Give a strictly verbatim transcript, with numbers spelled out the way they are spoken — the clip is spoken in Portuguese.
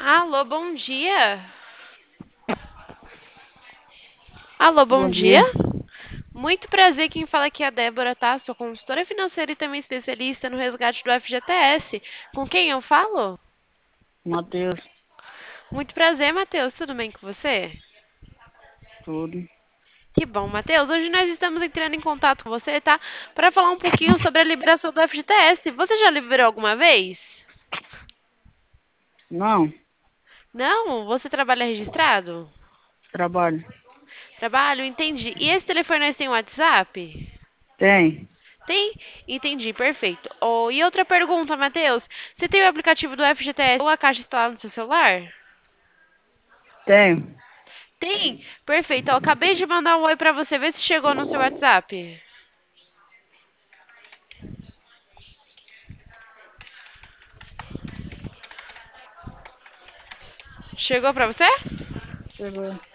Alô, bom dia. Alô, bom Bom dia. dia, Muito prazer, quem fala aqui é a Débora, tá? Sou consultora financeira e também especialista no resgate do F G T S. Com quem eu falo? Matheus, Muito prazer, Matheus. Tudo bem com você? tudo. Que bom, Matheus. Hoje nós estamos entrando em contato com você, tá? Para falar um pouquinho sobre a liberação do F G T S. Você já liberou alguma vez? Não, Não? Você trabalha registrado? trabalho. Trabalho, entendi. E esse telefone nós tem WhatsApp? Tem, Tem? Entendi, perfeito. Oh, e outra pergunta, Matheus. Você tem o aplicativo do F G T S ou a Caixa instalado no seu celular? tem. Tem? Perfeito. Eu acabei de mandar um oi pra você, ver se chegou no seu WhatsApp. Chegou pra você? Chegou.